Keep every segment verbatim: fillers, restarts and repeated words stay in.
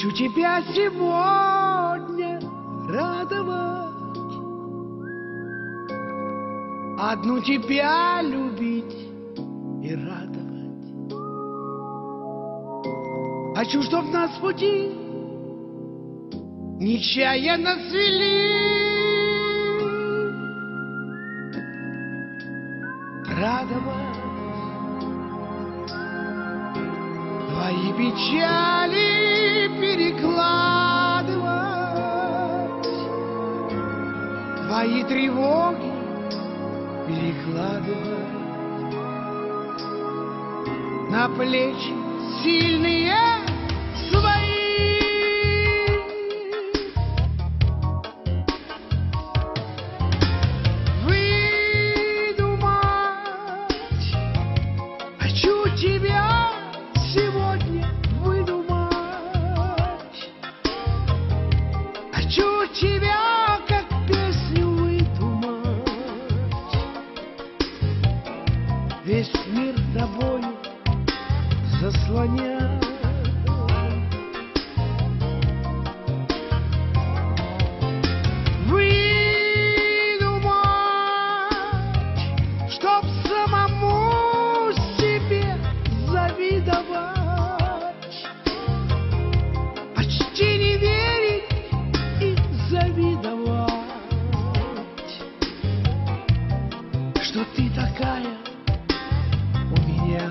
Хочу тебя сегодня радовать, одну тебя любить и радовать. Хочу, чтоб нас пути нечаянно свели, радовать твои печали перекладывать, твои тревоги перекладывать на плечи сильные свои. Выдумать хочу тебя сегодня, выдумать хочу тебя, как песню выдумать. Весь мир тобою заслонять. Выдумать, чтоб самому себе завидовать, почти не верить и завидовать, что ты такая у меня.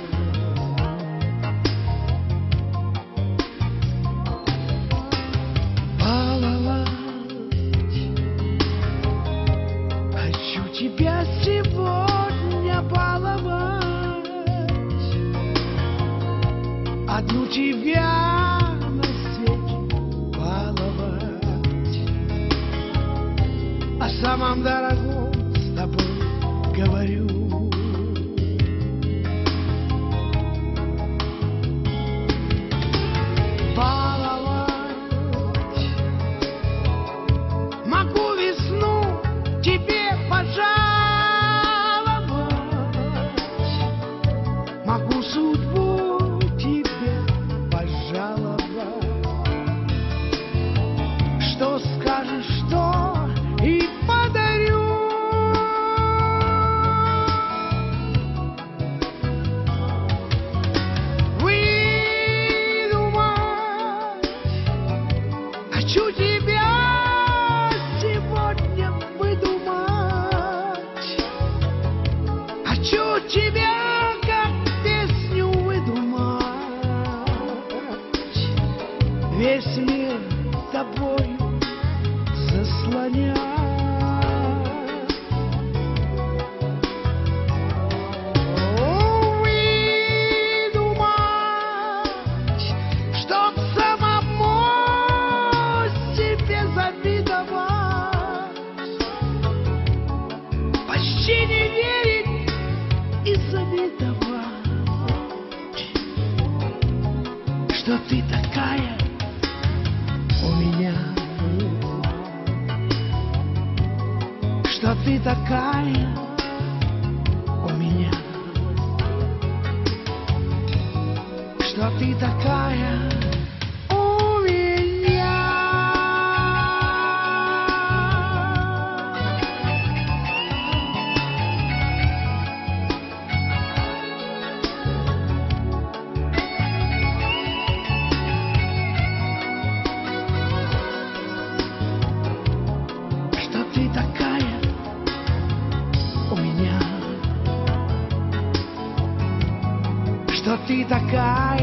Тебя сегодня баловать, одну тебя на свете баловать, о самом дорогом с тобой говорю. Баловать могу весну тебе пожаловать, могу судьбу тебе пожаловать. Что скажешь, что и подарю. Выдумать хочу тебя сегодня, выдумать хочу тебя, как песню выдумать. Весь мир тобою заслонять. Выдумать, чтоб самому себе завидовать, почти не верить и завидовать, что ты такая у меня, что ты такая у меня, что ты такая у меня. Что ты такая у меня, что ты такая